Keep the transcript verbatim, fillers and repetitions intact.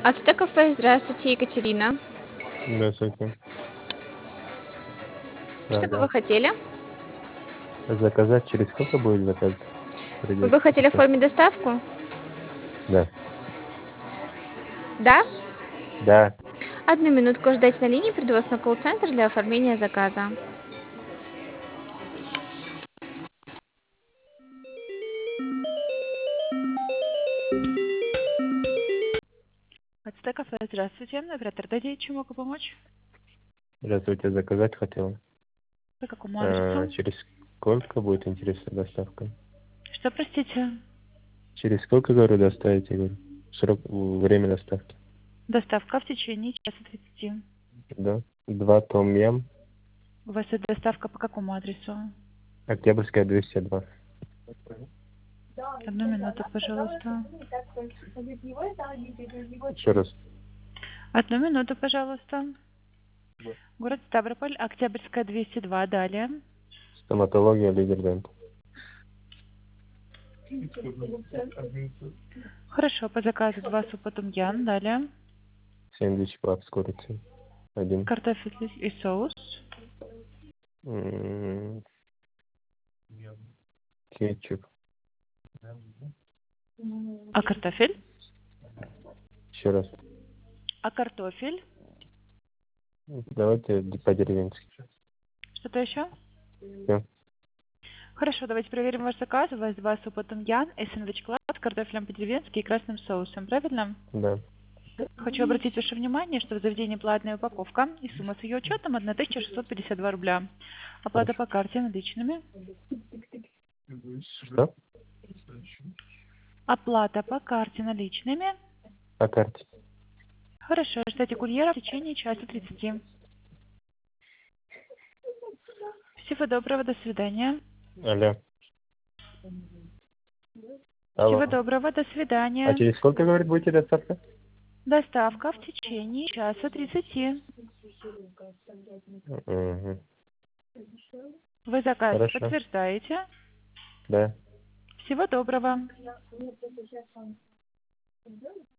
Ацтек кафе, здравствуйте, Екатерина. Здравствуйте. Что Да, бы вы да. хотели? Заказать через сколько будет заказ? Вы Придет бы хотели заказ. оформить доставку? Да. Да? Да. Одну минутку ждать на линии, приду вас на колл-центр для оформления заказа. Ацтек кафе, здравствуйте. Оператор Д, чем могу помочь? Здравствуйте. Заказать хотел. По какому А, адресу? через сколько будет интересная доставка? Что, простите? Через сколько, говорю, доставите? Говорю. Срок, время доставки. Доставка в течение часа тридцати. Да. Два том ям. У вас это доставка по какому адресу? Октябрьская, двести два. Одну минуту, пожалуйста. Еще раз. Одну минуту, пожалуйста. Город Ставрополь, Октябрьская, двести два. Далее. Стоматология, лидер дент. Хорошо, по заказу два супа тумьян. Далее. Сэндвич пап с курицей. Один. Картофель и соус. М, Кетчуп. А картофель? Еще раз. А картофель? Давайте по-деревенски. Что-то еще? Все. Хорошо, давайте проверим ваш заказ. У вас два супа тумьян и сэндвич клад с картофелем по-деревенски и красным соусом. Правильно? Да. Хочу обратить ваше внимание, что в заведении платная упаковка и сумма с ее учетом тысяча шестьсот пятьдесят два рубля. Оплата Хорошо. по карте наличными. Что? Оплата по карте наличными. По карте. Хорошо, ждите курьера в течение часа тридцати. Всего доброго, до свидания. Алло. Всего Алло. доброго, до А свидания. через сколько, говорит, будете доставка? Доставка в течение часа тридцати. Угу. Вы заказ Хорошо. подтверждаете? Да. Всего доброго.